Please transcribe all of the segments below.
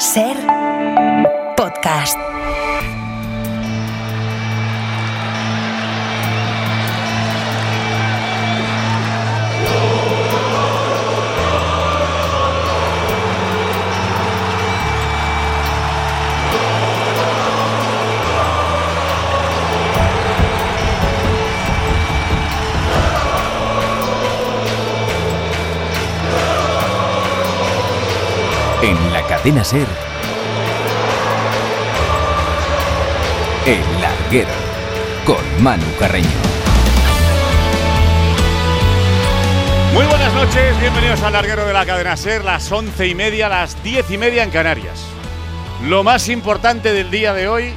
Ser podcast. En la cadena SER, El Larguero, con Manu Carreño. Muy buenas noches, bienvenidos al Larguero de la cadena SER, las 11:30, las 10:30 en Canarias. Lo más importante del día de hoy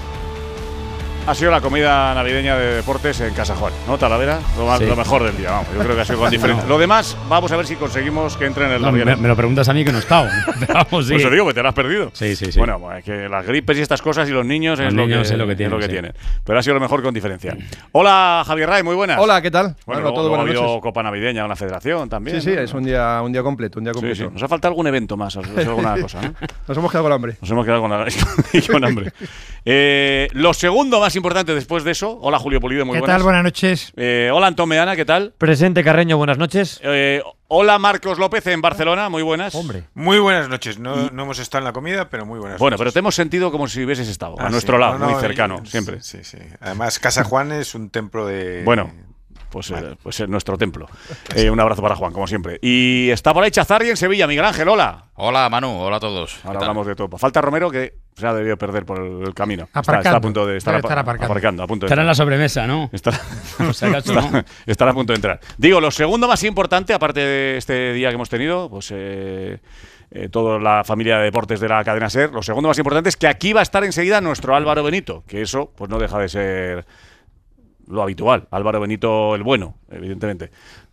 ha sido la comida navideña de deportes en Casa Juan, ¿no, Talavera? Lo mejor del día, vamos. Yo creo que ha sido con diferencia. Lo demás, vamos a ver si conseguimos que entre en el Larguero. Me lo preguntas a mí que no he estado. Vamos, sí. Pues te digo que te lo has perdido. Sí. Bueno, pues que las gripes y estas cosas y los niños es lo que tienen. Pero ha sido lo mejor con diferencia. Hola, Javier Ray, muy buenas. Hola, ¿qué tal? Bueno, todo buenas ha habido noches. Copa Navideña en la Federación también. Sí, ¿no? es un día completo, Sí. Nos ha faltado algún evento más, alguna cosa, ¿no? Nos hemos quedado con hambre. Nos hemos quedado con hambre. Lo segundo más importante después de eso. Hola, Julio Pulido, muy ¿Qué buenas. tal? Buenas noches. Hola, Antón Meana, ¿qué tal? Presente, Carreño, buenas noches. Hola, Marcos López en Barcelona, muy buenas. Hombre. Muy buenas noches. No hemos estado en la comida, pero muy buenas Bueno, noches. pero te hemos sentido como si hubieses estado a Sí. nuestro lado, No, muy cercano, siempre. Sí. Además, Casa Juan es un templo de... Bueno, pues es nuestro templo. Un abrazo para Juan, como siempre. Y está por ahí Chazarri en Sevilla. Miguel Ángel, hola. Hola, Manu. Hola a todos. Ahora hablamos de todo. Falta Romero, que se ha debido perder por el camino. Aparcando. Está a punto de estar Debe estar aparcando. a punto de Estará en entrar. la sobremesa, ¿no? Por si acaso, ¿no? Estará a punto de entrar. Digo, lo segundo más importante, aparte de este día que hemos tenido, pues toda la familia de deportes de la cadena SER, lo segundo más importante es que aquí va a estar enseguida nuestro Álvaro Benito, que eso pues no deja de ser lo habitual. Álvaro Benito el bueno, evidentemente.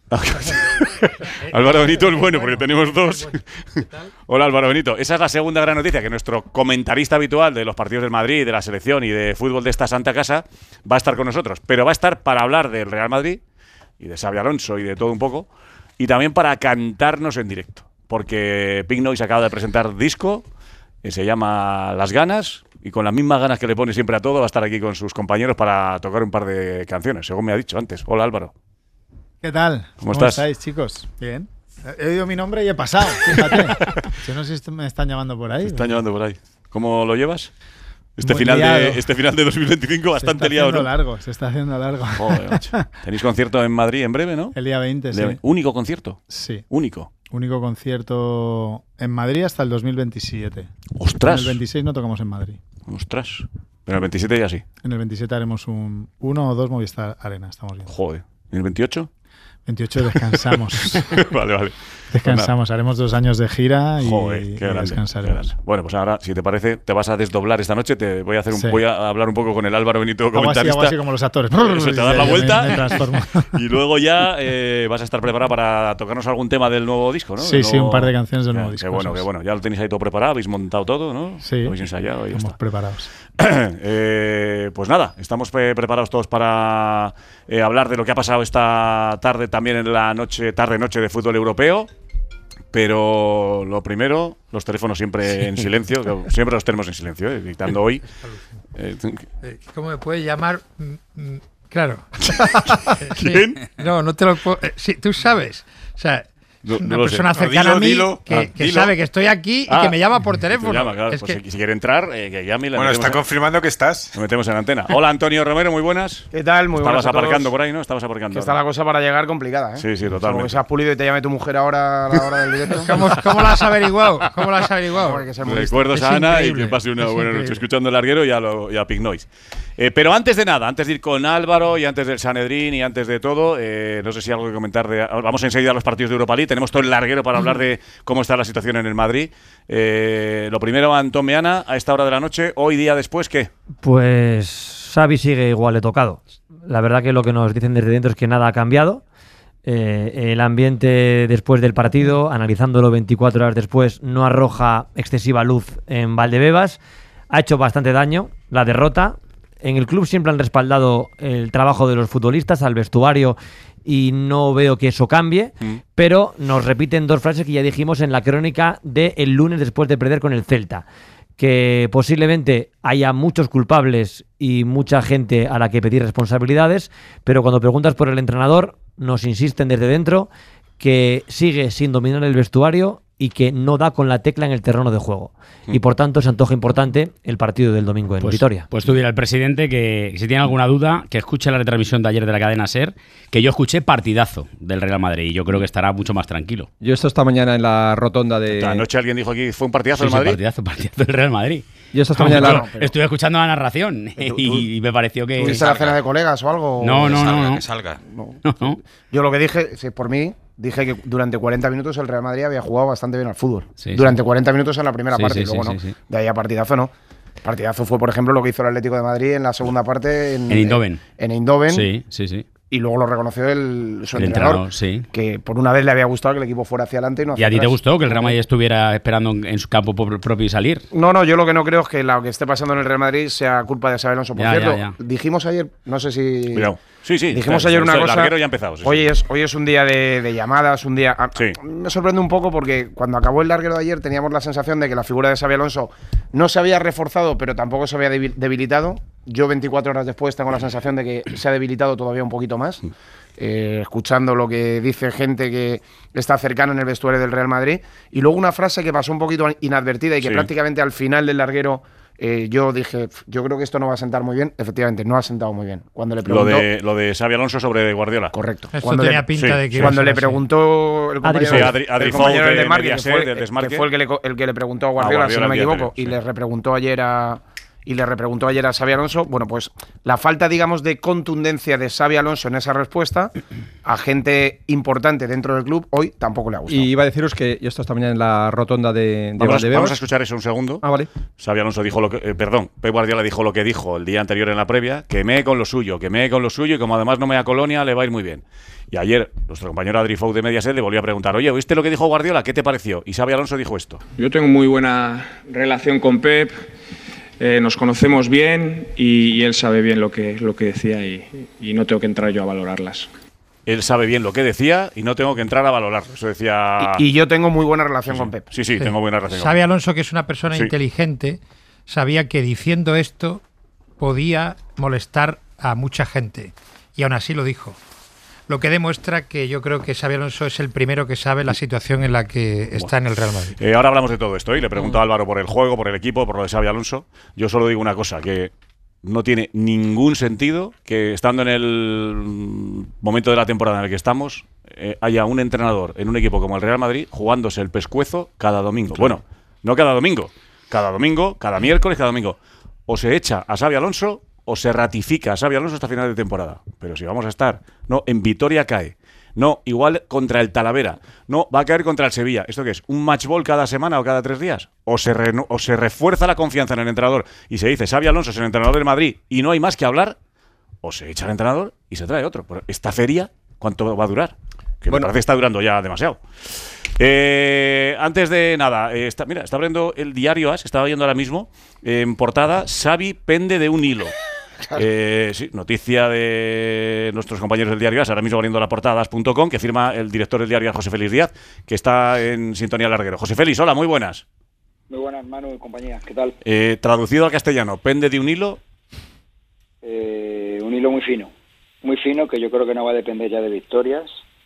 Álvaro Benito el bueno, porque tenemos dos. Hola, Álvaro Benito. Esa es la segunda gran noticia, que nuestro comentarista habitual de los partidos del Madrid, de la selección y de fútbol de esta santa casa va a estar con nosotros. Pero va a estar para hablar del Real Madrid y de Xabi Alonso y de todo un poco, y también para cantarnos en directo, porque Pink Noise acaba de presentar disco, se llama Las Ganas, y con las mismas ganas que le pone siempre a todo va a estar aquí con sus compañeros para tocar un par de canciones, según me ha dicho antes. Hola, Álvaro. ¿Qué tal? ¿Cómo estás? estáis, chicos? Bien. He oído mi nombre y he pasado, fíjate. Yo no sé si me están llamando por ahí. Me están llevando por ahí. ¿Cómo lo llevas? Este Muy final liado. de 2025 bastante liado, ¿no? Se está haciendo largo. Joder, macho. Tenéis concierto en Madrid en breve, ¿no? El día 20, sí. Único concierto. Sí. Único. Único concierto en Madrid hasta el 2027. ostras. En el 26 no tocamos en Madrid. Ostras. Pero el 27 ya sí. En el 27 haremos uno o dos Movistar Arena, estamos viendo. Joder. ¿Y el 28? 28 descansamos. Vale. Descansamos, haremos 2 años de gira y, Joder, qué grande, descansaremos. qué grande. Bueno, pues ahora, si te parece, te vas a desdoblar esta noche. Te voy a hacer voy a hablar un poco con el Álvaro Benito, comentarista. Algo así como los actores. Eso, te das la vuelta Me transformo. y luego ya vas a estar preparado para tocarnos algún tema del nuevo disco, ¿no? Sí, un par de canciones del nuevo disco. Qué bueno. Ya lo tenéis ahí todo preparado, habéis montado todo, ¿no? Sí. Lo habéis ensayado y ya Estamos está. preparados. Pues nada, estamos preparados todos para hablar de lo que ha pasado esta tarde, también en la tarde-noche de fútbol europeo. Pero lo primero, los teléfonos siempre en silencio, siempre los tenemos en silencio, dictando hoy. ¿Cómo me puedes llamar? Claro. ¿Quién? No te lo puedo. Sí, tú sabes. O sea, No una lo sé. persona cercana a mí dilo. que Dilo. sabe que estoy aquí y que me llama por teléfono. Te llama, claro. Es Pues que- si quiere entrar, que llame y la Bueno, está metemos, confirmando que estás. lo metemos en antena. Hola, Antonio Romero, muy buenas. ¿Qué tal? Muy buenas Estabas a todos. aparcando por ahí, ¿no? Estabas aparcando. Que está la cosa para llegar complicada, ¿eh? Sí, Como totalmente. que seas pulido y te llame tu mujer ahora a la hora del directo. ¿Cómo lo has averiguado? ¿Cómo lo has averiguado? Hay que ser muy listo. Recuerdos Es a Ana increíble, y que pase una es buena noche increíble. escuchando el Larguero y a Pink Noise. Pero antes de nada, antes de ir con Álvaro y antes del Sanedrín y antes de todo, no sé si algo que comentar. Vamos enseguida a los partidos de Europa League. Tenemos todo el Larguero para hablar de cómo está la situación en el Madrid. Lo primero, Antón Meana, a esta hora de la noche, hoy día después, ¿qué? Pues Xavi sigue igual de tocado. La verdad que lo que nos dicen desde dentro es que nada ha cambiado. El ambiente después del partido, analizándolo 24 horas después, no arroja excesiva luz en Valdebebas. Ha hecho bastante daño la derrota. en el club siempre han respaldado el trabajo de los futbolistas, al vestuario, y no veo que eso cambie, pero nos repiten 2 frases que ya dijimos en la crónica del lunes después de perder con el Celta. Que posiblemente haya muchos culpables y mucha gente a la que pedir responsabilidades, pero cuando preguntas por el entrenador, nos insisten desde dentro que sigue sin dominar el vestuario y que no da con la tecla en el terreno de juego. Y por tanto se antoja importante el partido del domingo en Vitoria. Pues tú dirás al presidente que si tiene alguna duda, que escuche la retransmisión de ayer de la cadena SER, que yo escuché partidazo del Real Madrid y yo creo que estará mucho más tranquilo. Yo esta mañana en la rotonda de... Anoche alguien dijo aquí, ¿fue un partidazo del Sí, Madrid? partidazo del Real Madrid. Yo esta mañana en la... Estuve escuchando la narración y me pareció que... ¿Tuviste la cena de colegas o algo? No. Que salga. No. Yo lo que dije, si por mí, dije que durante 40 minutos el Real Madrid había jugado bastante bien al fútbol. Sí, durante 40 minutos en la primera Sí, parte. sí, y luego sí, no. sí. De ahí a partidazo no. Partidazo fue, por ejemplo, lo que hizo el Atlético de Madrid en la segunda parte en Eindhoven. En Eindhoven. Sí. Y luego lo reconoció su El entrenador, entrenador, sí. que por una vez le había gustado que el equipo fuera hacia adelante y no ¿Y hacia a ti te atrás. gustó que el Real Madrid estuviera esperando en su campo propio y salir? No, yo lo que no creo es que lo que esté pasando en el Real Madrid sea culpa de Xabi Alonso. Por cierto, ya. dijimos ayer, no sé si... Cuidado. Sí. Dijimos Claro, ayer una el cosa. larguero ya ha empezado. Sí. Hoy es un día de llamadas, un día. Sí. Me sorprende un poco porque cuando acabó el larguero de ayer teníamos la sensación de que la figura de Xabi Alonso no se había reforzado, pero tampoco se había debilitado. Yo 24 horas después tengo la sensación de que se ha debilitado todavía un poquito más. Escuchando lo que dice gente que está cercana en el vestuario del Real Madrid. Y luego una frase que pasó un poquito inadvertida y que prácticamente al final del larguero yo dije, yo creo que esto no va a sentar muy bien. Efectivamente, no ha sentado muy bien. Cuando le preguntó, lo de Xabi Alonso sobre Guardiola. Correcto. Esto tenía pinta de que iba a Cuando ser le así. preguntó el compañero, Adri compañero Fou del desmarque, que Mediaset, fue, del desmarque. que fue el que le preguntó a Guardiola, si no me equivoco, y le repreguntó ayer a Xabi Alonso. Bueno, pues la falta, digamos, de contundencia de Xabi Alonso en esa respuesta a gente importante dentro del club hoy tampoco le ha gustado. Y iba a deciros que yo esta mañana en la rotonda de Vamos Valdebeos. a escuchar eso un segundo. Ah, vale. Xabi Alonso dijo Pep Guardiola dijo lo que dijo el día anterior en la previa, que me con lo suyo, y como además no me da Colonia, le va a ir muy bien. Y ayer nuestro compañero Adri Fou de Mediaset le volvió a preguntar, oye, ¿oíste lo que dijo Guardiola? ¿Qué te pareció? Y Xabi Alonso dijo esto. Yo tengo muy buena relación con Pep, nos conocemos bien y él sabe bien lo que decía y no tengo que entrar yo a valorarlas. Él sabe bien lo que decía y no tengo que entrar a valorarlo. Eso decía... Y yo tengo muy buena relación con Pep. Sí, tengo buena relación con Xabi Pep. Alonso, que es una persona inteligente, sabía que diciendo esto podía molestar a mucha gente. Y aún así lo dijo. Lo que demuestra que yo creo que Xabi Alonso es el primero que sabe la situación en la que está en el Real Madrid. Ahora hablamos de todo esto. Y le pregunto a Álvaro por el juego, por el equipo, por lo de Xabi Alonso. Yo solo digo una cosa, que no tiene ningún sentido que estando en el momento de la temporada en el que estamos haya un entrenador en un equipo como el Real Madrid jugándose el pescuezo cada domingo. Claro. Bueno, no cada domingo, cada miércoles, cada domingo. O se echa a Xabi Alonso o se ratifica a Xabi Alonso hasta final de temporada. Pero si vamos a estar, no, en Vitoria cae. No, igual contra el Talavera. No, va a caer contra el Sevilla. ¿Esto qué es? ¿Un match ball cada semana o cada 3 días? ¿O se refuerza la confianza en el entrenador y se dice Xabi Alonso es el entrenador del Madrid y no hay más que hablar? ¿O se echa al entrenador y se trae otro? ¿Esta feria cuánto va a durar? Que me parece que está durando ya demasiado. Antes de nada, está abriendo el diario AS, estaba viendo ahora mismo, en portada, Xavi pende de un hilo. Sí, noticia de nuestros compañeros del diario AS, ahora mismo abriendo la portada as.com, que firma el director del diario AS, José Félix Díaz, que está en sintonía larguero. José Félix, hola, muy buenas. Muy buenas, Manu y compañía, ¿qué tal? Traducido al castellano, pende de un hilo. Un hilo muy fino, que yo creo que no va a depender ya de victorias,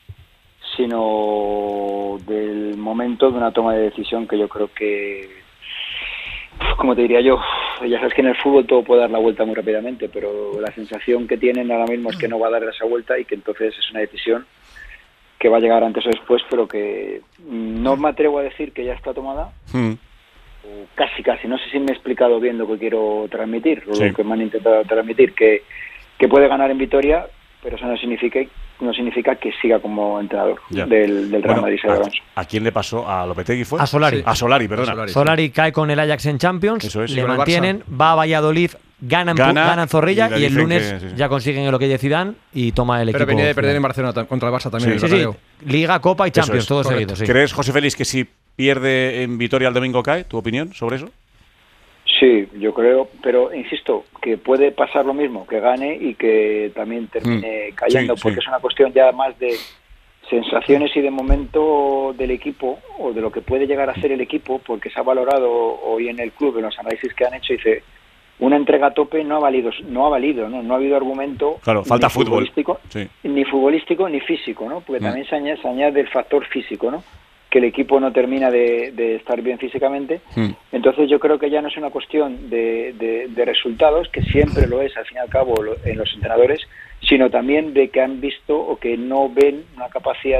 sino del momento de una toma de decisión que yo creo que, como te diría yo, ya sabes que en el fútbol todo puede dar la vuelta muy rápidamente, pero la sensación que tienen ahora mismo es que no va a dar esa vuelta y que entonces es una decisión que va a llegar antes o después, pero que no me atrevo a decir que ya está tomada. Casi, no sé si me he explicado bien lo que quiero transmitir, o lo que me han intentado transmitir, que puede ganar en Vitoria, pero eso no significa que siga como entrenador del Real Madrid. ¿A quién le pasó? ¿A Lopetegui fue? A Solari. Sí. A Solari, perdona. Solari cae con el Ajax en Champions, Eso es, le mantienen, va a Valladolid, ganan Zorrilla y el lunes ya consiguen lo que decidan y toma el equipo. Pero venía de perder en Barcelona contra el Barça también. Sí. Liga, Copa y Champions, todo seguido. ¿Crees, José Félix, que si pierde en Vitoria el domingo cae? ¿Tu opinión sobre eso? Sí, Yo creo, pero insisto, que puede pasar lo mismo, que gane y que también termine cayendo, porque es una cuestión ya más de sensaciones y de momento del equipo, o de lo que puede llegar a ser el equipo, porque se ha valorado hoy en el club, en los análisis que han hecho, dice, una entrega a tope no ha valido, no ha habido argumento. Claro, falta fútbol. Ni futbolístico ni físico, ¿no? Porque también se añade el factor físico, ¿no? Que el equipo no termina de estar bien físicamente. Entonces yo creo que ya no es una cuestión de resultados, que siempre lo es al fin y al cabo en los entrenadores, sino también de que han visto o que no ven una capacidad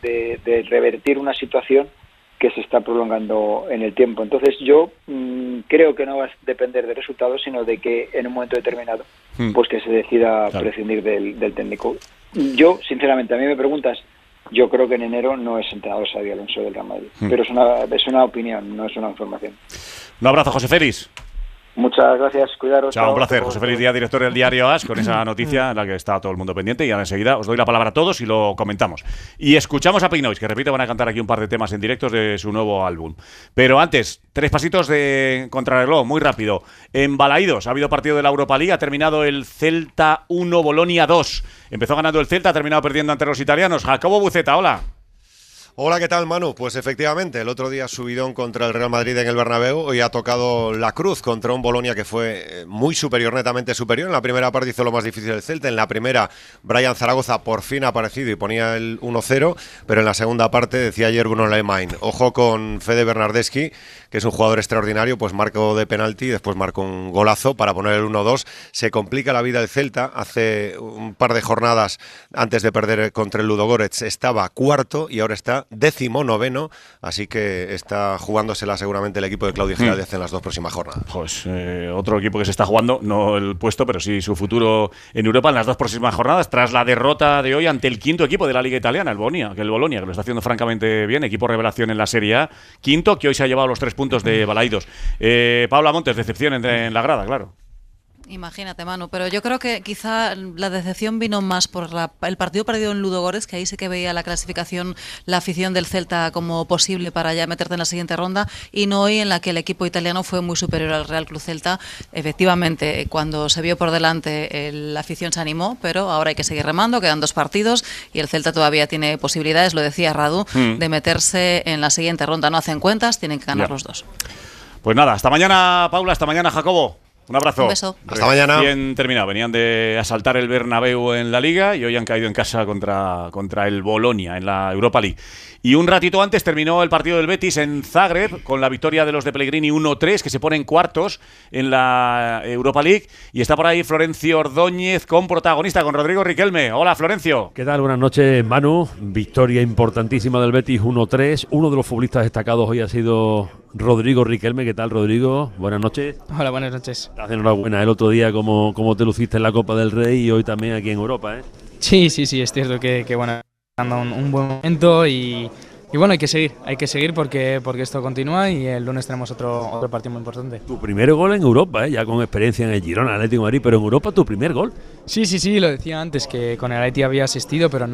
de revertir una situación que se está prolongando en el tiempo. Entonces yo creo que no va a depender de resultados, sino de que en un momento determinado pues que se decida prescindir del técnico. Yo, sinceramente, a mí me preguntas, yo creo que en enero no es entrenador Xabi Alonso del Real Madrid. Pero es una opinión, no es una información. Un abrazo, José Félix. Muchas gracias, cuidaros. Chao, un placer. José Félix Díaz, director del diario AS, con esa noticia en la que está todo el mundo pendiente. Y ahora enseguida os doy la palabra a todos y lo comentamos. Y escuchamos a Pink Noise, que repito, van a cantar aquí un par de temas en directos de su nuevo álbum. Pero antes, 3 pasitos de contrarreloj, muy rápido. En Balaídos ha habido partido de la Europa League, ha terminado el Celta 1, Bolonia 2. Empezó ganando el Celta, ha terminado perdiendo ante los italianos. Jacobo Buceta, hola. Hola, ¿qué tal, Manu? Pues efectivamente, el otro día subidón contra el Real Madrid en el Bernabéu, hoy ha tocado la cruz contra un Bolonia que fue muy superior, netamente superior. En la primera parte hizo lo más difícil el Celta, en la primera Brian Zaragoza por fin ha aparecido y ponía el 1-0, pero en la segunda parte decía ayer Bruno Lemain, ojo con Fede Bernardeschi, que es un jugador extraordinario, pues marcó de penalti, después marcó un golazo para poner el 1-2. Se complica la vida el Celta, hace un par de jornadas antes de perder contra el Ludogorets estaba cuarto y ahora está 19º, así que está jugándosela seguramente el equipo de Claudio Giraldez en las 2 próximas jornadas. Pues otro equipo que se está jugando, no el puesto, pero sí su futuro en Europa en las 2 próximas jornadas, tras la derrota de hoy ante el 5º equipo de la Liga Italiana, el Bolonia, que lo está haciendo francamente bien, equipo revelación en la Serie A, 5º, que hoy se ha llevado los 3 puntos de Balaídos. Paula Montes, decepción en la grada, claro. Imagínate, Manu, pero yo creo que quizá la decepción vino más por el partido perdido en Ludogorets, que ahí sí que veía la clasificación, la afición del Celta como posible para ya meterte en la siguiente ronda, y no hoy, en la que el equipo italiano fue muy superior al Real Club Celta. Efectivamente, cuando se vio por delante, la afición se animó, pero ahora hay que seguir remando, quedan 2 partidos y el Celta todavía tiene posibilidades, lo decía Radu, de meterse en la siguiente ronda. No hacen cuentas, tienen que ganar los 2. Pues nada, hasta mañana, Paula, hasta mañana, Jacobo. Un abrazo. Un beso. Hasta mañana. Bien terminado. Venían de asaltar el Bernabéu en la Liga y hoy han caído en casa contra el Bolonia en la Europa League. Y un ratito antes terminó el partido del Betis en Zagreb con la victoria de los de Pellegrini 1-3, que se ponen cuartos en la Europa League. Y está por ahí Florencio Ordóñez con protagonista, con Rodrigo Riquelme. Hola, Florencio. ¿Qué tal? Buenas noches, Manu. Victoria importantísima del Betis 1-3. Uno de los futbolistas destacados hoy ha sido Rodrigo Riquelme. ¿Qué tal, Rodrigo? Buenas noches. Hola, buenas noches. Enhorabuena. El otro día como te luciste en la Copa del Rey y hoy también aquí en Europa, ¿eh? Sí, es cierto que bueno, dando un buen momento y bueno, hay que seguir porque esto continúa y el lunes tenemos otro partido muy importante. Tu primer gol en Europa, ya con experiencia en el Girona, Atlético de Madrid, pero en Europa tu primer gol. Sí, lo decía antes, que con el Atleti había asistido, pero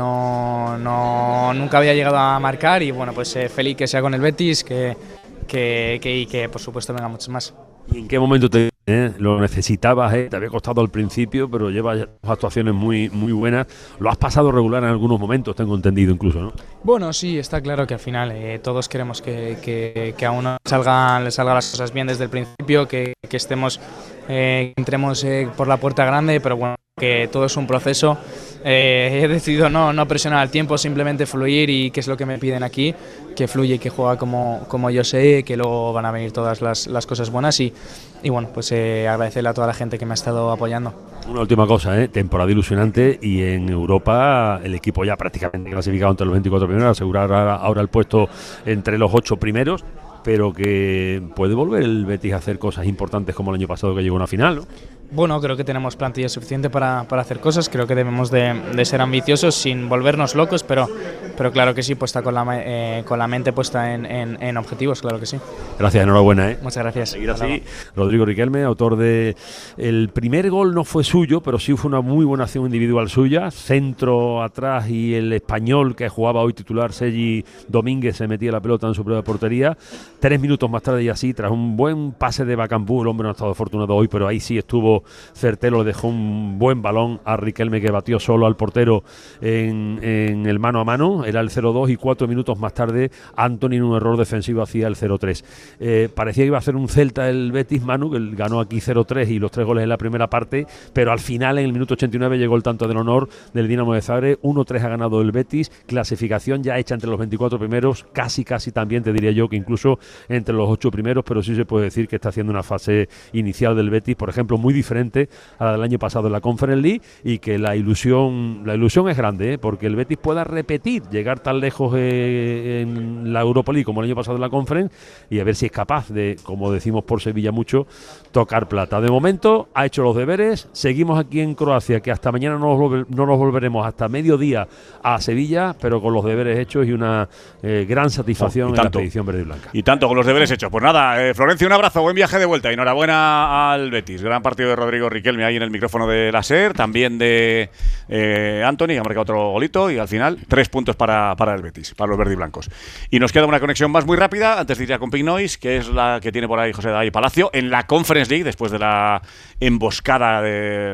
nunca había llegado a marcar y bueno, pues feliz que sea con el Betis, que por supuesto venga muchos más. ¿Y en qué momento lo necesitabas? Te había costado al principio, pero llevas actuaciones muy, muy buenas. Lo has pasado regular en algunos momentos, tengo entendido incluso, ¿no? Bueno, sí, está claro que al final todos queremos que a uno le salgan las cosas bien desde el principio, que estemos, entremos por la puerta grande, pero bueno, que todo es un proceso. He decidido no presionar al tiempo, simplemente fluir, y que es lo que me piden aquí, que fluye y que juega como yo sé, que luego van a venir todas las cosas buenas y bueno, pues agradecerle a toda la gente que me ha estado apoyando. Una última cosa, temporada ilusionante y en Europa el equipo ya prácticamente clasificado entre los 24 primeros, asegurar ahora el puesto entre los 8 primeros, pero que puede volver el Betis a hacer cosas importantes como el año pasado que llegó a una final, ¿no? Bueno, creo que tenemos plantilla suficiente para hacer cosas. Creo que debemos de ser ambiciosos sin volvernos locos, pero claro que sí, puesta con la mente puesta en objetivos, claro que sí. Gracias, enhorabuena. Muchas gracias. Seguir así. Rodrigo Riquelme, autor de... El primer gol no fue suyo, pero sí fue una muy buena acción individual suya. Centro atrás y el español que jugaba hoy titular, Sergi Domínguez, se metía la pelota en su propia portería. 3 minutos más tarde y así, tras un buen pase de Bacampú, el hombre no ha estado afortunado hoy, pero ahí sí estuvo certero, le dejó un buen balón a Riquelme, que batió solo al portero en el mano a mano. Era el 0-2 y 4 minutos más tarde Antony, en un error defensivo, hacía el 0-3. Parecía que iba a hacer un Celta el Betis, Manu, que ganó aquí 0-3 y los 3 goles en la primera parte, pero al final, en el minuto 89, llegó el tanto del honor del Dinamo de Zagreb. 1-3 ha ganado el Betis, clasificación ya hecha entre los 24 primeros, casi también te diría yo que incluso entre los 8 primeros, pero sí se puede decir que está haciendo una fase inicial del Betis, por ejemplo, muy diferente a la del año pasado en la Conference League, y que la ilusión es grande, porque el Betis pueda repetir, llegar tan lejos en la Europa League como el año pasado en la Conference, y a ver si es capaz de, como decimos por Sevilla mucho, tocar plata. De momento ha hecho los deberes, seguimos aquí en Croacia, que hasta mañana no nos volveremos hasta mediodía a Sevilla, pero con los deberes hechos y una gran satisfacción en la expedición verde y blanca. Y tanto, con los deberes hechos. Pues nada, Florencio, un abrazo, buen viaje de vuelta, enhorabuena al Betis, gran partido de Rodrigo Riquelme ahí en el micrófono de la SER, también de Antony, que ha marcado otro golito, y al final 3 puntos para el Betis, para los verdiblancos. Y nos queda una conexión más muy rápida, antes de ir a con Pink Noise, que es la que tiene por ahí José David Palacio, en la Conference League, después de la emboscada de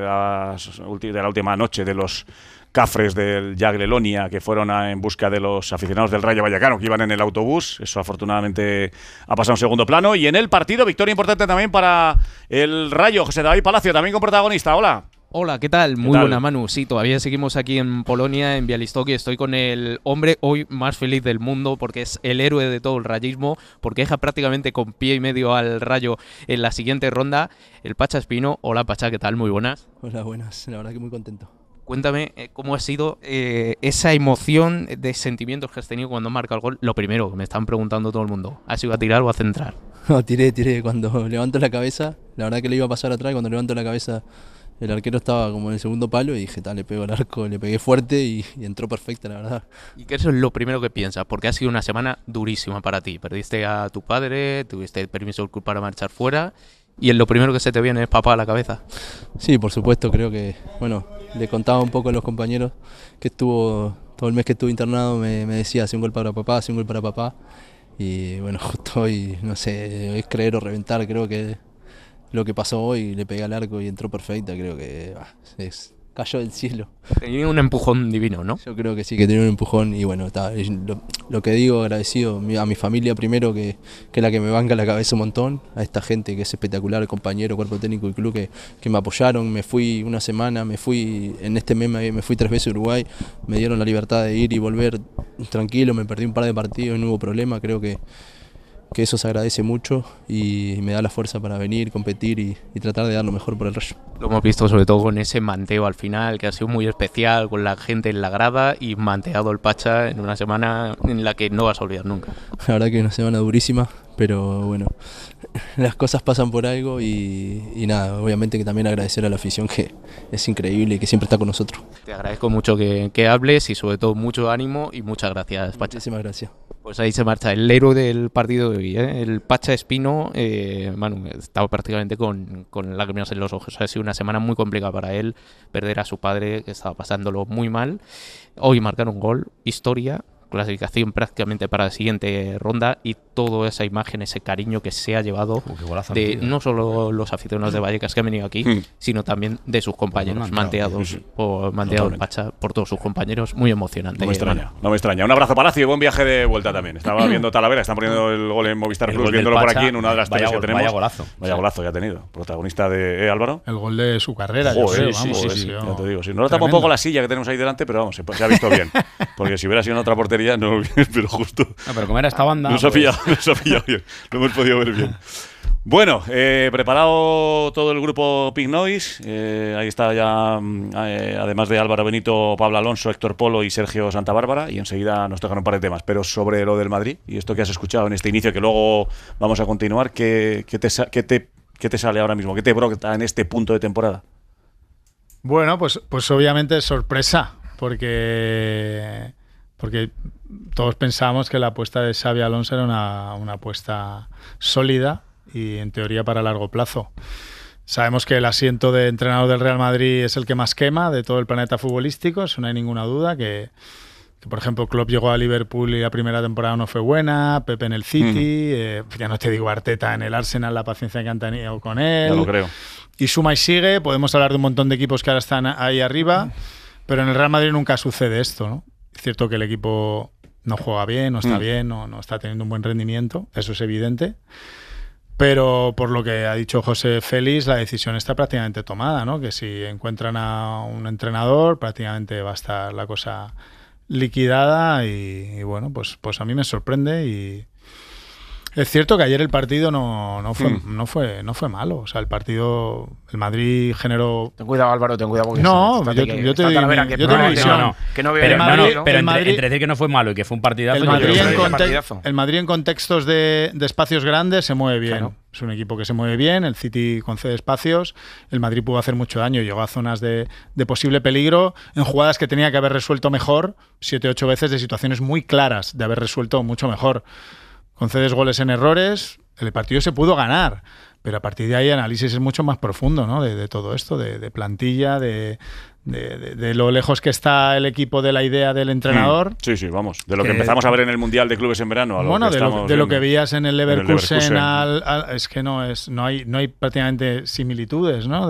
la última noche de los cafres del Jagiellonia, que fueron en busca de los aficionados del Rayo Vallecano que iban en el autobús. Eso afortunadamente ha pasado a un segundo plano. Y en el partido, victoria importante también para el Rayo. José David Palacio, también con protagonista. Hola. Hola, ¿qué tal? Muy buena, Manu. Sí, todavía seguimos aquí en Polonia, en Białystok, y estoy con el hombre hoy más feliz del mundo, porque es el héroe de todo el rayismo, porque deja prácticamente con pie y medio al Rayo en la siguiente ronda, el Pacha Espino. Hola, Pacha, ¿qué tal? Muy buenas. Hola, buenas. La verdad que muy contento. Cuéntame cómo ha sido esa emoción de sentimientos que has tenido cuando marca el gol. Lo primero que me están preguntando todo el mundo, ¿has ido a tirar o a centrar? No, tiré. Cuando levanto la cabeza, la verdad que le iba a pasar atrás, y cuando levanto la cabeza el arquero estaba como en el segundo palo y dije, le pego al arco, le pegué fuerte y entró perfecta, la verdad. ¿Y qué eso es lo primero que piensas? Porque ha sido una semana durísima para ti. Perdiste a tu padre, tuviste el permiso del club para marchar fuera, y lo primero que se te viene es papá a la cabeza. Sí, por supuesto, creo que, bueno, le contaba un poco a los compañeros que estuvo, todo el mes que estuve internado me decía, hace un gol para papá, hace un gol para papá, y bueno, justo hoy, no sé, es creer o reventar, creo que lo que pasó hoy, le pegué al arco y entró perfecta, creo que cayó del cielo. Tenía un empujón divino, ¿no? Yo creo que sí, que tenía un empujón, y bueno, lo que digo, agradecido a mi familia primero, que es la que me banca la cabeza un montón, a esta gente que es espectacular, el compañero, cuerpo técnico y club que me apoyaron. Me fui una semana, en este mes me fui 3 veces a Uruguay, me dieron la libertad de ir y volver tranquilo, me perdí un par de partidos, no hubo problema, creo que eso se agradece mucho y me da la fuerza para venir, competir y tratar de dar lo mejor por el Rayo. Lo hemos visto sobre todo con ese manteo al final, que ha sido muy especial, con la gente en la grada, y manteado el Pacha en una semana en la que no vas a olvidar nunca. La verdad que es una semana durísima, pero bueno, las cosas pasan por algo y nada, obviamente que también agradecer a la afición, que es increíble y que siempre está con nosotros. Te agradezco mucho que hables, y sobre todo mucho ánimo, y muchas gracias, Pacha. Muchísimas gracias. Pues ahí se marcha el héroe del partido de hoy, el Pacha Espino. Manu, estaba prácticamente con lágrimas en los ojos. Ha sido una semana muy complicada para él, perder a su padre, que estaba pasándolo muy mal. Hoy marcar un gol, historia, clasificación prácticamente para la siguiente ronda, y toda esa imagen, ese cariño que se ha llevado de no solo los aficionados de Vallecas que han venido aquí, sino también de sus compañeros, manteados el Pacha por todos sus compañeros. Muy emocionante. No me extraña. Un abrazo, Palacio, y buen viaje de vuelta también. Estaba viendo Talavera, están poniendo el gol en Movistar Plus, viéndolo por aquí en una de las teles que tenemos. Vaya golazo ya ha tenido. Protagonista de Álvaro. El gol de su carrera, Joder, sí, ya te digo. No lo tapa un poco la silla que tenemos ahí delante, pero vamos, se ha visto bien. Porque si hubiera sido en otra portería, no, pero justo. No, pero como era esta banda. Nos ha pillado bien. Lo hemos podido ver bien. Bueno, preparado todo el grupo Pink Noise. Ahí está ya, además de Álvaro Benito, Pablo Alonso, Héctor Polo y Sergio Santabárbara. Y enseguida nos tocan un par de temas. Pero sobre lo del Madrid y esto que has escuchado en este inicio, que luego vamos a continuar, ¿qué te ¿Qué te sale ahora mismo? ¿Qué te brota en este punto de temporada? Bueno, pues obviamente es sorpresa, porque todos pensábamos que la apuesta de Xabi Alonso era una apuesta sólida y en teoría para largo plazo. Sabemos que el asiento de entrenador del Real Madrid es el que más quema de todo el planeta futbolístico, eso no hay ninguna duda, que por ejemplo Klopp llegó a Liverpool y la primera temporada no fue buena, Pepe en el City, ya no te digo Arteta en el Arsenal, la paciencia que han tenido con él. Ya lo creo. Y suma y sigue, podemos hablar de un montón de equipos que ahora están ahí arriba, pero en el Real Madrid nunca sucede esto, ¿no? Es cierto que el equipo no juega bien, no está bien, no está teniendo un buen rendimiento, eso es evidente. Pero por lo que ha dicho José Félix, la decisión está prácticamente tomada, ¿no? Que si encuentran a un entrenador, prácticamente va a estar la cosa liquidada y bueno, pues a mí me sorprende y es cierto que ayer el partido no fue malo. O sea, el partido, el Madrid generó... Ten cuidado, Álvaro, ten cuidado. No, yo te digo visión. Pero entre decir que no fue malo y que fue un partidazo... El Madrid en contextos de espacios grandes se mueve bien. Claro. Es un equipo que se mueve bien, el City concede espacios, el Madrid pudo hacer mucho daño, llegó a zonas de posible peligro, en jugadas que tenía que haber resuelto mejor, 7-8 veces de situaciones muy claras de haber resuelto mucho mejor. Concedes goles en errores, el partido se pudo ganar, pero a partir de ahí el análisis es mucho más profundo, ¿no? De todo esto, de plantilla, de lo lejos que está el equipo de la idea del entrenador. Sí, vamos, de lo que empezamos a ver en el Mundial de Clubes en verano. Bueno, de lo que veías en el Leverkusen, es que no hay prácticamente similitudes, ¿no?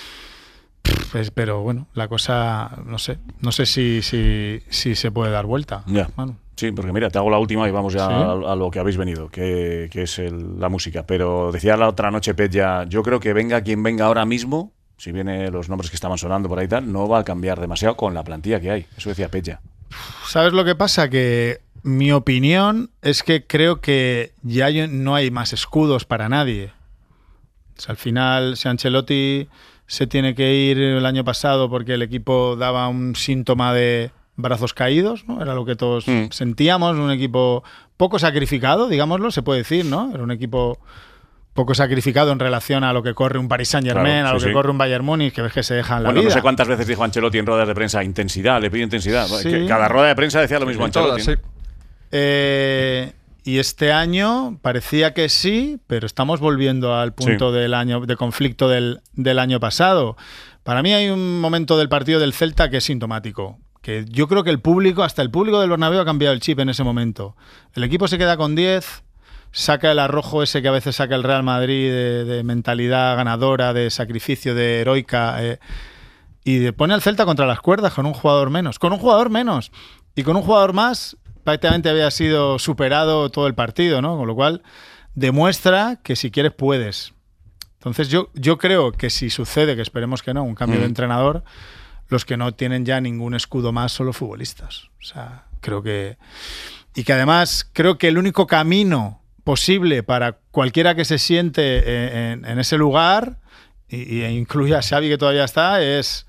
Pero bueno, la cosa, no sé si se puede dar vuelta. Ya. Bueno. Sí, porque mira, te hago la última y vamos ya a lo que habéis venido, que es la música. Pero decía la otra noche, Pet, ya, yo creo que venga quien venga ahora mismo, si viene los nombres que estaban sonando por ahí y tal, no va a cambiar demasiado con la plantilla que hay. Eso decía Pet ya. ¿Sabes lo que pasa? Que mi opinión es que creo que ya no hay más escudos para nadie. O sea, al final, si Ancelotti se tiene que ir el año pasado porque el equipo daba un síntoma de brazos caídos, ¿no? Era lo que todos sentíamos, un equipo poco sacrificado, digámoslo, se puede decir, ¿no? Era un equipo poco sacrificado en relación a lo que corre un Paris Saint-Germain, a lo que corre un Bayern Múnich, que ves que se dejan la vida. No sé cuántas veces dijo Ancelotti en ruedas de prensa, intensidad, le pido intensidad. Sí. Cada rueda de prensa decía lo mismo Ancelotti. Todas, ¿no? Y este año parecía que sí, pero estamos volviendo al punto de conflicto del año pasado. Para mí hay un momento del partido del Celta que es sintomático. Que yo creo que hasta el público del Bernabéu ha cambiado el chip en ese momento. El equipo se queda con 10, saca el arrojo ese que a veces saca el Real Madrid de mentalidad ganadora, de sacrificio, de heroica, y pone al Celta contra las cuerdas con un jugador menos. Con un jugador menos. Y con un jugador más prácticamente había sido superado todo el partido, ¿no? Con lo cual demuestra que si quieres puedes. Entonces yo creo que si sucede, que esperemos que no, un cambio de entrenador, los que no tienen ya ningún escudo más son los futbolistas. O sea, creo que... Y que además creo que el único camino posible para cualquiera que se siente en ese lugar, e incluye a Xavi que todavía está, es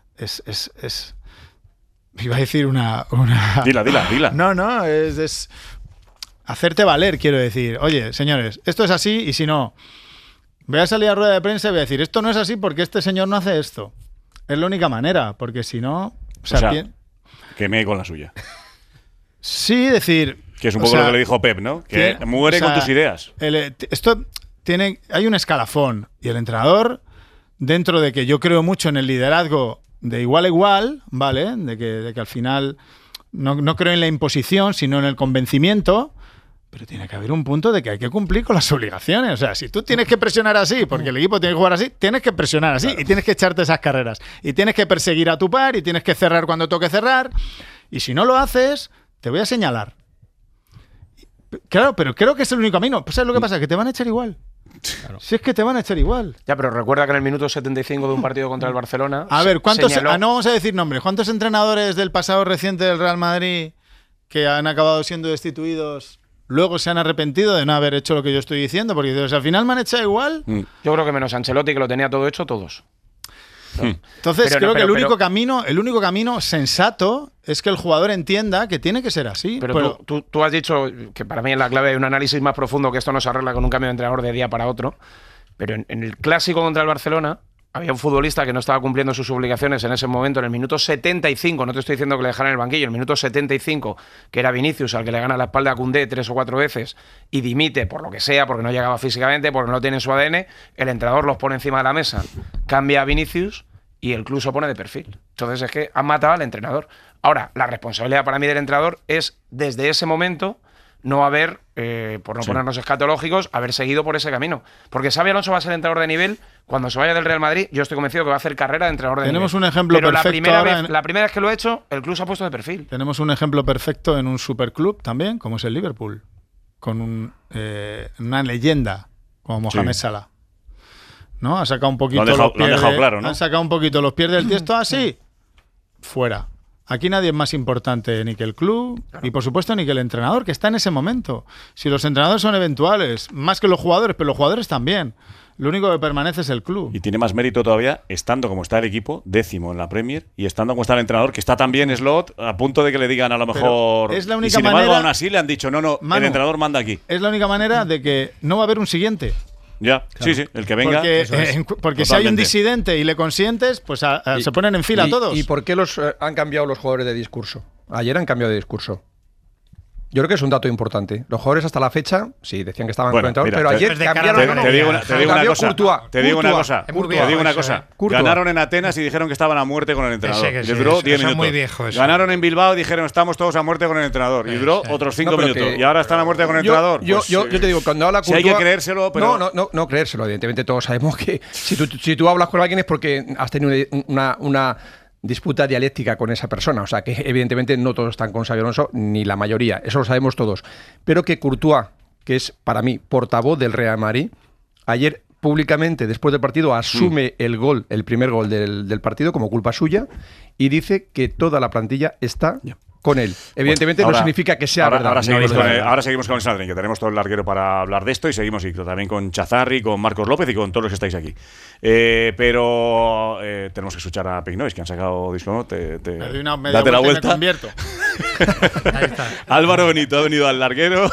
iba a decir una... Dila. No, es hacerte valer, quiero decir. Oye, señores, esto es así y si no, voy a salir a rueda de prensa y voy a decir, esto no es así porque este señor no hace esto. Es la única manera, porque si no... O sea, que me con la suya. Sí, decir... Que es un poco lo que le dijo Pep, ¿no? Que muere con tus ideas. Hay un escalafón y el entrenador, dentro de que yo creo mucho en el liderazgo de igual a igual, ¿vale? De que al final no creo en la imposición, sino en el convencimiento... Pero tiene que haber un punto de que hay que cumplir con las obligaciones. O sea, si tú tienes que presionar así, porque el equipo tiene que jugar así, tienes que presionar así y tienes que echarte esas carreras. Y tienes que perseguir a tu par y tienes que cerrar cuando toque cerrar. Y si no lo haces, te voy a señalar. Claro, pero creo que es el único camino. ¿Sabes lo que pasa? Que te van a echar igual. Claro. Si es que te van a echar igual. Ya, pero recuerda que en el minuto 75 de un partido contra el Barcelona... A ver, no vamos a decir nombres. ¿Cuántos entrenadores del pasado reciente del Real Madrid que han acabado siendo destituidos... luego se han arrepentido de no haber hecho lo que yo estoy diciendo? Porque al final me han echado igual. Yo creo que menos Ancelotti, que lo tenía todo hecho, todos. Entonces creo que el único camino sensato es que el jugador entienda que tiene que ser así. Pero tú has dicho que para mí en la clave hay un análisis más profundo, que esto no se arregla con un cambio de entrenador de día para otro. Pero en el clásico contra el Barcelona había un futbolista que no estaba cumpliendo sus obligaciones en ese momento, en el minuto 75, no te estoy diciendo que le dejaran en el banquillo, en el minuto 75, que era Vinicius, al que le gana la espalda a Koundé 3 o 4 veces y dimite por lo que sea, porque no llegaba físicamente, porque no tiene su ADN, el entrenador los pone encima de la mesa, cambia a Vinicius y el club se pone de perfil. Entonces es que han matado al entrenador. Ahora, la responsabilidad para mí del entrenador es, desde ese momento, no haber, por no ponernos escatológicos, haber seguido por ese camino. Porque Xabi Alonso va a ser entrenador de nivel. Cuando se vaya del Real Madrid, yo estoy convencido que va a hacer carrera de entrenador de nivel. Tenemos un ejemplo Pero perfecto. la primera vez que lo he hecho, el club se ha puesto de perfil. Tenemos un ejemplo perfecto en un superclub también, como es el Liverpool, con una leyenda como Mohamed Salah. ¿No? Ha sacado un poquito lo han dejado claro, ¿no? Han sacado un poquito los pies del tiesto así. Fuera. Aquí nadie es más importante ni que el club y por supuesto ni que el entrenador, que está en ese momento. Si los entrenadores son eventuales, más que los jugadores, pero los jugadores también. Lo único que permanece es el club. Y tiene más mérito todavía estando como está el equipo, 10º en la Premier, y estando como está el entrenador, que está también Slot, a punto de que le digan a lo mejor... es la única y sin embargo, manera, aún así le han dicho, no, Manu, el entrenador manda aquí. Es la única manera de que no va a haber un siguiente. Ya, claro. Sí, el que venga. Porque si hay un disidente y le consientes, pues se ponen en fila todos. ¿Y por qué han cambiado los jugadores de discurso? Ayer han cambiado de discurso. Yo creo que es un dato importante. Los jugadores hasta la fecha, sí, decían que estaban conectados, pero ayer cambiaron. Te digo una cosa. Courtois. Ganaron en Atenas y dijeron que estaban a muerte con el entrenador. Ese, y duró 10 son minutos. muy viejos, eso. Ganaron en Bilbao y dijeron estamos todos a muerte con el entrenador. Y duró otros 5 minutos. Y ahora están a muerte con el entrenador. Yo te digo, cuando habla Courtois, si hay que creérselo, pero... No creérselo. Evidentemente todos sabemos que si tú hablas con alguien es porque has tenido una disputa dialéctica con esa persona. O sea, que evidentemente no todos están con Xabi Alonso, ni la mayoría. Eso lo sabemos todos. Pero que Courtois, que es para mí portavoz del Real Madrid, ayer públicamente, después del partido, asume el primer gol del partido como culpa suya y dice que toda la plantilla está con él. Evidentemente no significa que sea verdad. Ahora seguimos con el Sandrin, que tenemos todo el larguero para hablar de esto, y seguimos también con Chazarri, con Marcos López y con todos los que estáis aquí. Pero tenemos que escuchar a Pink Noise, que han sacado disco nuevo. Date la vuelta. Me convierto. Ahí está. Álvaro Benito ha venido al larguero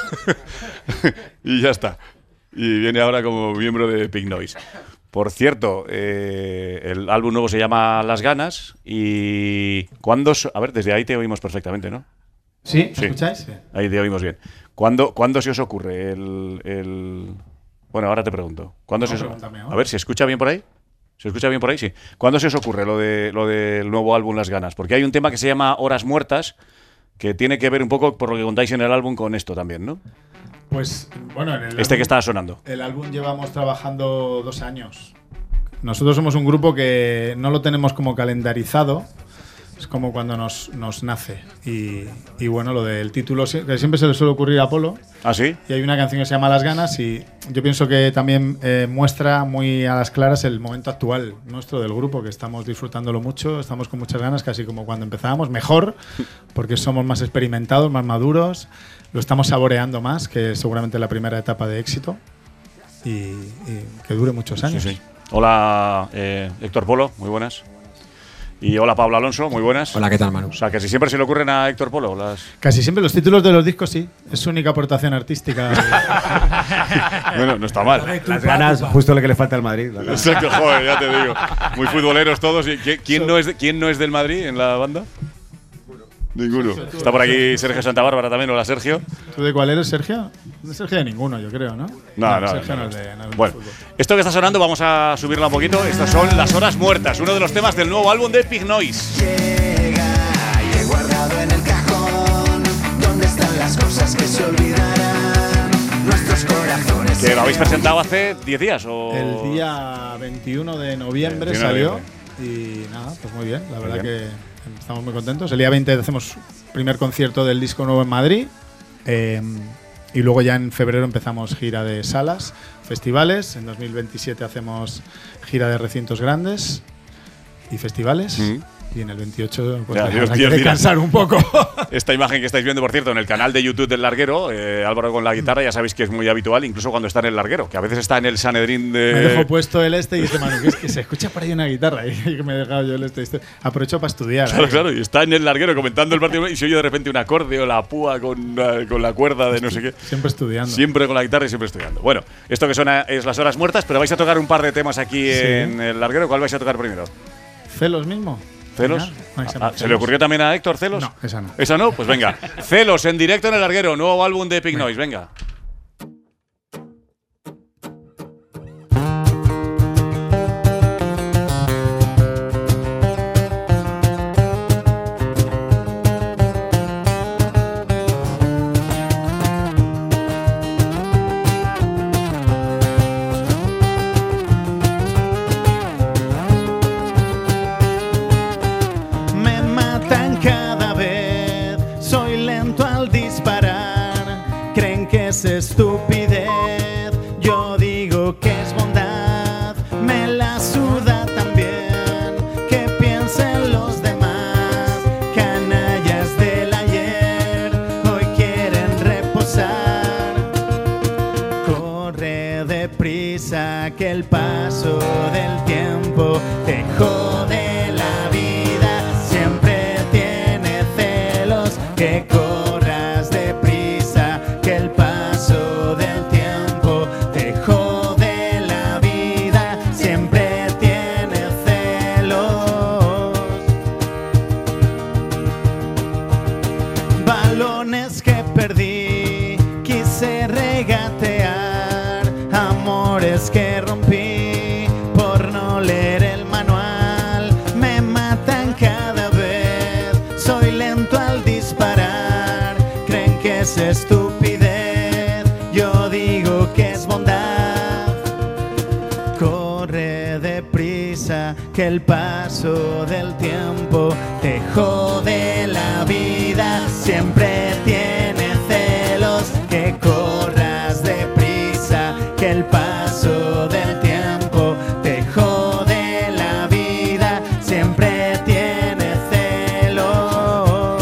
y ya está. Y viene ahora como miembro de Pink Noise. Por cierto, el álbum nuevo se llama Las Ganas. Y a ver, desde ahí te oímos perfectamente, ¿no? ¿Sí? ¿Me escucháis? Sí. Ahí te oímos bien. ¿Cuándo se os ocurre Bueno, ahora te pregunto. A ver, ¿se escucha bien por ahí? ¿Se escucha bien por ahí? Sí. ¿Cuándo se os ocurre lo del nuevo álbum Las Ganas? Porque hay un tema que se llama Horas Muertas, que tiene que ver un poco, por lo que contáis en el álbum, con esto también, ¿no? Pues, bueno, en el álbum, que estaba sonando. El álbum llevamos trabajando 2 años. Nosotros somos un grupo que no lo tenemos como calendarizado. Es como cuando nos nace. Y bueno, lo del título, que siempre se le suele ocurrir a Polo. ¿Ah, sí? Y hay una canción que se llama Las Ganas y yo pienso que también muestra muy a las claras el momento actual nuestro del grupo, que estamos disfrutándolo mucho, estamos con muchas ganas, casi como cuando empezábamos, mejor, porque somos más experimentados, más maduros, lo estamos saboreando más, que seguramente la primera etapa de éxito, y que dure muchos años. Sí. Hola, Héctor Polo, muy buenas. Y hola, Pablo Alonso, muy buenas. Hola, ¿qué tal, Manu? O sea, que si siempre se le ocurren a Héctor Polo Casi siempre los títulos de los discos, sí. Es su única aportación artística. Bueno, no está mal. Las Ganas, justo lo que le falta al Madrid. Exacto, joder, ya te digo. Muy futboleros todos. ¿Quién no es del Madrid en la banda? Ninguno. Está por aquí Sergio Santabárbara también. Hola, Sergio. ¿Tú de cuál eres, Sergio? No es Sergio de ninguno, yo creo, ¿no? No. Sergio no es de bueno, esto que está sonando, vamos a subirlo un poquito. Estas son Las Horas Muertas, uno de los temas del nuevo álbum de Pink Noise. Llega y he guardado en el cajón donde están las cosas que se olvidarán. Nuestros corazones. Que lo habéis presentado hace 10 días. El día 21 de noviembre salió. Y nada, pues muy bien. La verdad que estamos muy contentos. El día 20 hacemos primer concierto del disco nuevo en Madrid. Y luego ya en febrero empezamos gira de salas, festivales. En 2027 hacemos gira de recintos grandes y festivales. Y en el 28 pues Ya, habrá Dios, que Dios, descansar un poco. Esta imagen que estáis viendo, por cierto, en el canal de YouTube del larguero, Álvaro con la guitarra, ya sabéis que es muy habitual, incluso cuando está en el larguero, que a veces está en el Sanedrín de… Me dejo puesto el y dice Manu, que es que se escucha por ahí una guitarra y que me he dejado yo el aprovecho para estudiar. Claro, claro, y está en el larguero comentando el partido y se oye de repente un acorde o la púa con la cuerda de no sé qué. Siempre estudiando. Siempre con la guitarra y siempre estudiando. Bueno, esto que suena es Las Horas Muertas, pero vais a tocar un par de temas aquí en el larguero. ¿Cuál vais a tocar primero? ¿Celos mismo? ¿Celos? No, ¿Se le ocurrió también a Héctor Celos? No, esa no. ¿Esa no? Pues venga. Celos en directo en el larguero, nuevo álbum de Epic Noise, venga. Es estupidez, yo digo que es bondad, me la suda también, que piensen los demás, canallas del ayer, hoy quieren reposar, corre deprisa que el paso del tiempo te jode la vida, siempre tiene celos que corras deprisa que el paso del tiempo te jode la vida, siempre tiene celos. Balones que perdí, quise regatear, amores que rompí por no leer el manual, me matan cada vez, soy lento al disparar, creen que es estupidez, yo digo que es bondad, corre deprisa que el paso del tiempo te jode la vida, siempre tiene celos que corras deprisa que el paso del tiempo te jode la vida, siempre tiene celos.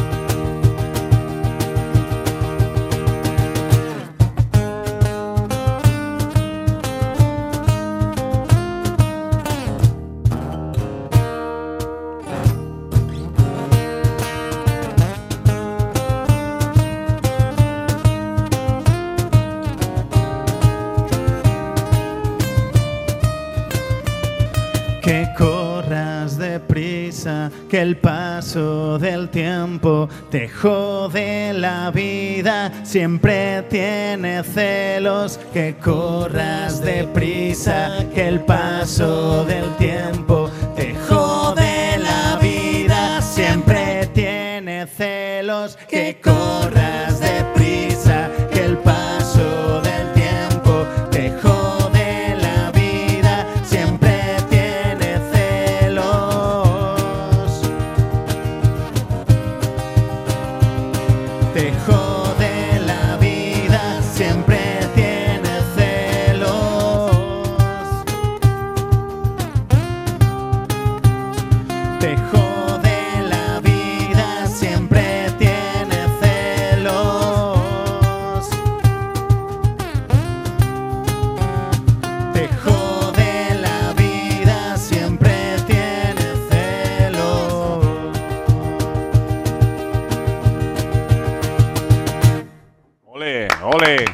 Que corras deprisa, que el paso del tiempo te jode la vida, siempre tiene celos. Que corras deprisa, que el paso del tiempo te jode la vida, siempre tiene celos. Que corras deprisa, que el paso del tiempo te jode la vida, siempre tiene celos. Te jode la vida, siempre tiene celos. Te jode la vida, siempre tiene celos. Te jode la vida, siempre tiene celos. ¡Ole! ¡Ole!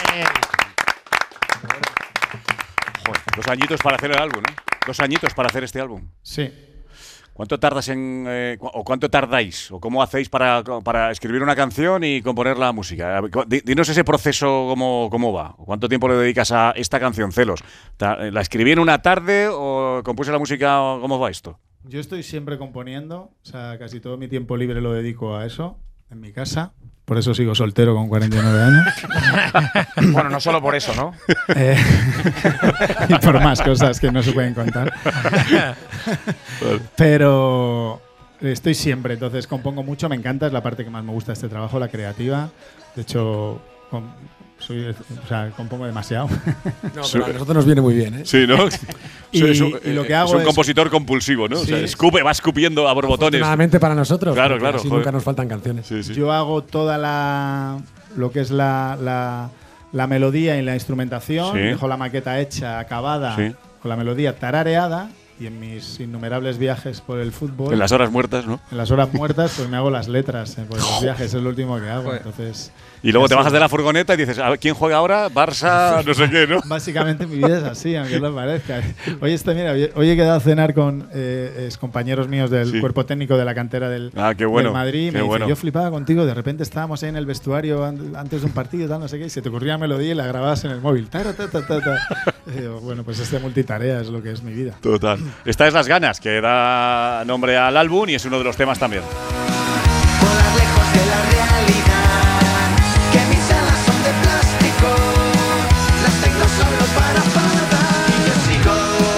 Joder, 2 añitos para hacer el álbum, ¿no? 2 añitos para hacer este álbum. Sí. ¿Cuánto tardas o cuánto tardáis, o cómo hacéis para escribir una canción y componer la música? Dinos ese proceso, cómo va. ¿Cuánto tiempo le dedicas a esta canción, Celos? ¿La escribí en una tarde o compuse la música? ¿Cómo va esto? Yo estoy siempre componiendo, o sea, casi todo mi tiempo libre lo dedico a eso, en mi casa. Por eso sigo soltero con 49 años. Bueno, no solo por eso, ¿no? Y por más cosas que no se pueden contar. Pero estoy siempre, entonces compongo mucho, me encanta, es la parte que más me gusta de este trabajo, la creativa. De hecho, compongo demasiado. No, pero a nosotros nos viene muy bien, ¿eh? Sí, ¿no? Y lo que hago es un es- compositor compulsivo, ¿no? O sea, va escupiendo a borbotones. Afortunadamente para nosotros. Claro, porque claro. así joder. nunca nos faltan canciones. Yo hago toda lo que es la melodía y la instrumentación, Sí. dejo la maqueta hecha, acabada, Sí. con la melodía tarareada, y en mis innumerables viajes por el fútbol… En las horas muertas, ¿no? En las horas muertas, pues me hago las letras por los viajes, es lo último que hago. Joder. Entonces, Y luego te así- bajas de la furgoneta y dices, ¿a quién juega ahora? Barça, no sé qué, ¿no? Básicamente mi vida es así, aunque no parezca. Hoy he quedado a cenar con compañeros míos del cuerpo técnico de la cantera del, Qué bueno, del Madrid. Y qué me bueno. dicen, yo flipaba contigo, de repente estábamos ahí en el vestuario antes de un partido, tal, no sé qué, y se te ocurría la melodía y la grababas en el móvil. Ta, ta, ta, ta, ta. Y digo, bueno, pues este multitarea es lo que es mi vida. Total. Esta es Las Ganas, que da nombre al álbum y es uno de los temas también. Lejos de la realidad, que mis alas son de plástico, las tengo solo para pagar. Y yo sigo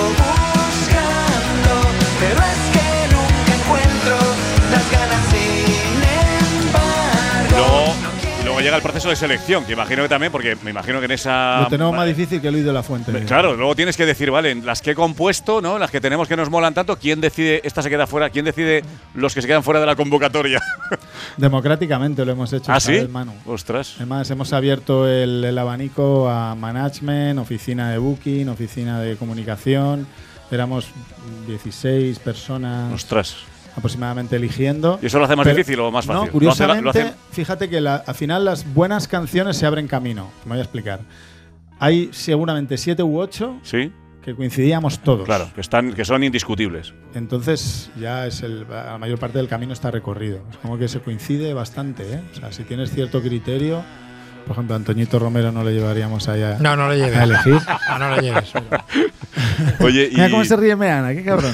buscando, pero es que nunca encuentro las ganas sin embargo. Luego llega el proceso de selección, que imagino que también, porque me imagino que en esa… Lo tenemos más difícil que Luis de la Fuente. Claro, luego tienes que decir, vale, las que he compuesto, ¿no? Las que tenemos que nos molan tanto, ¿quién decide esta se queda fuera? ¿Quién decide los que se quedan fuera de la convocatoria? Democráticamente lo hemos hecho. ¿Ah, esta sí? vez, Manu. Ostras. Además, hemos abierto el abanico a management, oficina de booking, oficina de comunicación. Éramos 16 personas. Ostras. Aproximadamente eligiendo. ¿Y eso lo hace más difícil o más fácil? No, curiosamente, Lo hace- fíjate que al final las buenas canciones se abren camino. Me voy a explicar. Hay seguramente 7 u 8 Sí. que coincidíamos todos. Claro, que son indiscutibles. Entonces ya la mayor parte del camino está recorrido. Es como que se coincide bastante, ¿eh? O sea, si tienes cierto criterio, por ejemplo, a Antoñito Romero no le llevaríamos ahí a, No le lleves. a elegir. No le lleves. Oye, Mira cómo se ríe Meana, qué cabrón.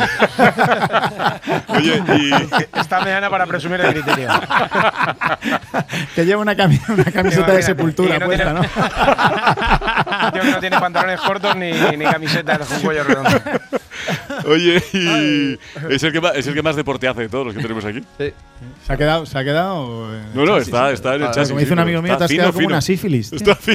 Oye, Está Meana para presumir de criterio. Que lleva una camiseta Imagínate, de Sepultura y que no puesta, tiene- ¿no? Tío que no tiene pantalones cortos ni camiseta con cuello redondo. Oye, y es el que más deporte hace de todos los que tenemos aquí. ¿Se ha quedado? No, está en el chasis. Como dice un amigo mío, te has quedado como una sífilis. Está fino.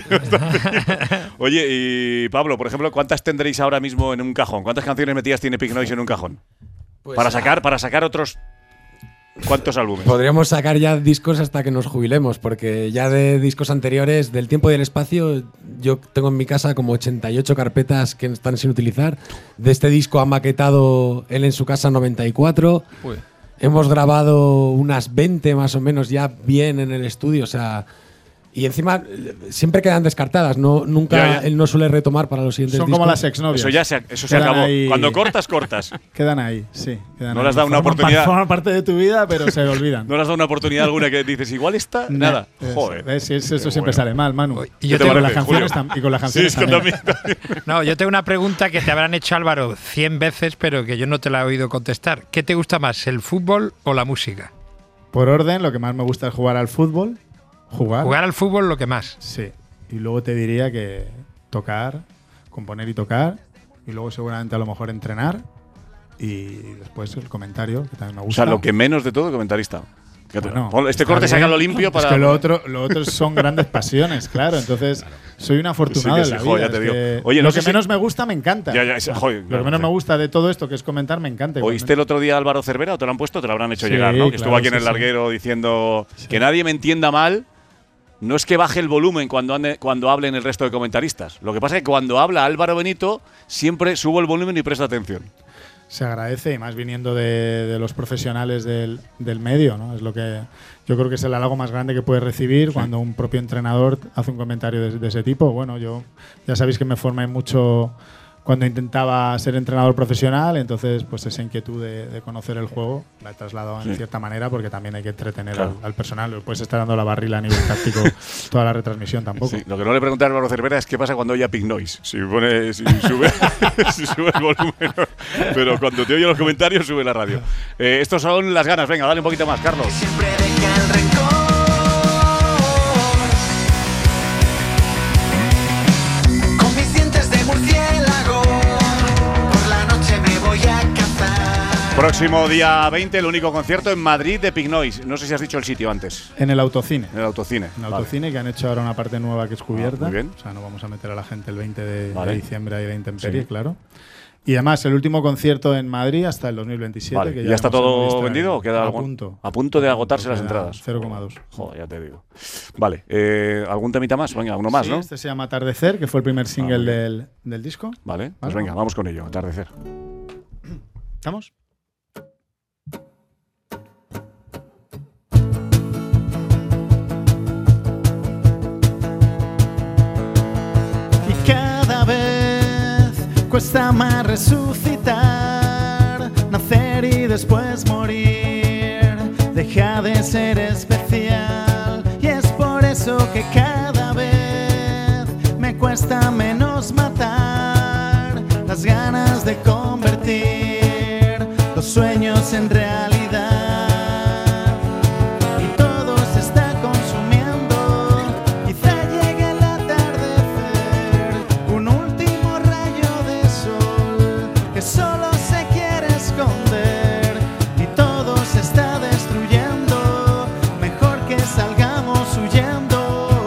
Oye, y Pablo, por ejemplo, ¿cuántas tendréis ahora mismo en un cajón? ¿Cuántas canciones metidas tiene Pink Noise en un cajón? Pues, para sacar otros… ¿Cuántos álbumes? Podríamos sacar ya discos hasta que nos jubilemos, porque ya de discos anteriores, del tiempo y del espacio, yo tengo en mi casa como 88 carpetas que están sin utilizar. De este disco ha maquetado él en su casa 94. Uy. Hemos grabado unas 20 más o menos ya bien en el estudio, o sea… Y encima siempre quedan descartadas, nunca él no suele retomar para los siguientes Son discos. como las exnovias. Eso se Quedan acabó. ahí- Cuando cortas. Quedan ahí, sí. Quedan No ahí. le has dado una Forman oportunidad. Forman parte de tu vida, pero se olvidan. ¿No le has dado una oportunidad alguna que dices, igual esta? Nada. Joder. ¿Ves? Eso Qué siempre bueno. sale mal, Manu. Y yo Y tengo- con las canciones y con las canciones Sí, es que también. No, yo tengo una pregunta que te habrán hecho, Álvaro, 100 veces, pero que yo no te la he oído contestar. ¿Qué te gusta más, el fútbol o la música? Por orden, lo que más me gusta es jugar al fútbol. Jugar al fútbol lo que más. Sí. Y luego te diría que tocar, componer y tocar. Y luego seguramente a lo mejor entrenar. Y después el comentario, que también me O gusta. sea, lo que menos de todo, comentarista. Fíjate, Bueno, ponle- este está corte bien. sácalo limpio para… Es que lo otro son grandes pasiones, claro. Entonces, soy un afortunado Sí, en la sí, vida. joder, ya te es digo. que Oye, no lo sé que si- menos me gusta me encanta. Ya, joder, lo claro, que menos sí. me gusta de todo esto, que es comentar, me encanta. ¿Oíste el otro día a Álvaro Cervera o te lo han puesto? Te lo habrán hecho Sí, llegar, ¿no? Que estuvo claro, aquí en sí, el sí. larguero diciendo que nadie me entienda mal. No es que baje el volumen cuando hablen el resto de comentaristas. Lo que pasa es que cuando habla Álvaro Benito, siempre subo el volumen y presto atención. Se agradece, y más viniendo de los profesionales del medio, ¿no? Es lo que yo creo que es el halago más grande que puedes recibir cuando un propio entrenador hace un comentario de ese tipo. Bueno, yo ya sabéis que me formé mucho cuando intentaba ser entrenador profesional, entonces pues esa inquietud de conocer el juego la he trasladado en Sí. cierta manera, porque también hay que entretener Claro. al personal. No puedes estar dando la barrila a nivel táctico toda la retransmisión tampoco. Sí, lo que no le pregunté a Álvaro Cervera es qué pasa cuando oye Pink Noise. Si sube, si sube el volumen. Pero cuando te oye los comentarios, sube la radio. Estos son Las Ganas. Venga, dale un poquito más, Carlos. Con mis dientes de murciélago, por la noche me voy a cazar. Próximo día 20, el único concierto en Madrid de Pink Noise. No sé si has dicho el sitio antes. En el autocine. En el autocine. En el Vale. autocine, que han hecho ahora una parte nueva que es cubierta. muy bien. O sea, no vamos a meter a la gente el 20 de Vale. diciembre ahí de intemperie, Sí. claro. Y además, el último concierto en Madrid hasta el 2027. Vale. Que ¿Ya está haremos en todo Movistar. vendido o queda A algún? punto. A punto de agotarse las Queda entradas. 0,2. Joder, ya te digo. Vale, ¿algún temita más? Venga, uno más, Sí, ¿no? este se llama Atardecer, que fue el primer single del disco. Vale, pues ¿Vale? venga, vamos con ello, Atardecer. ¿Estamos? Y cada vez cuesta más resucitar, nacer y después morir. Deja de ser especial y es por eso que cada vez me cuesta menos matar las ganas de convertir los sueños en realidad. Y todo se está consumiendo, quizá llegue el atardecer, un último rayo de sol que solo se quiere esconder. Y todo se está destruyendo, mejor que salgamos huyendo.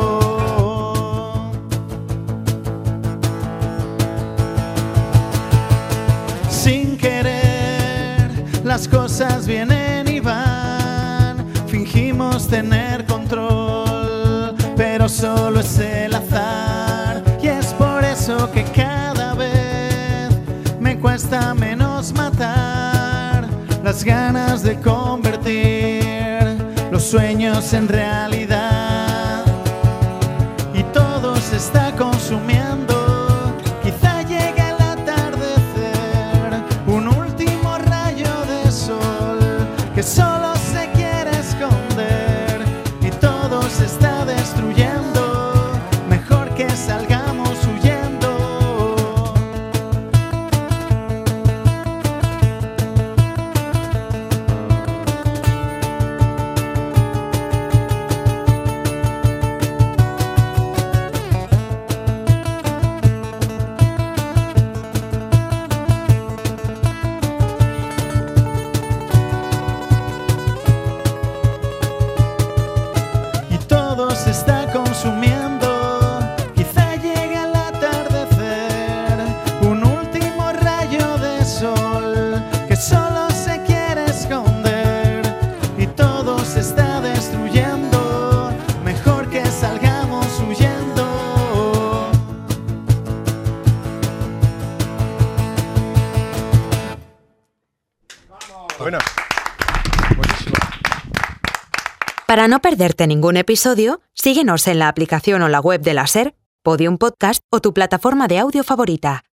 Sin querer, las cosas vienen y van. Fingimos tener control, pero solo es el azar. Y es por eso que cada vez me cuesta menos matar las ganas de convertir los sueños en realidad. Y todo se está consumiendo, quizá llegue el atardecer, un último rayo de sol que solo se quiere esconder. Y todo se está destruyendo, mejor que salgamos huyendo. Y todo se está consumiendo, quizá llegue el atardecer, un último rayo de sol que solo se quiere esconder. Y todo se está destruyendo, mejor que salgamos huyendo. Buena. Para no perderte ningún episodio, síguenos en la aplicación o la web de la SER, Podium Podcast o tu plataforma de audio favorita.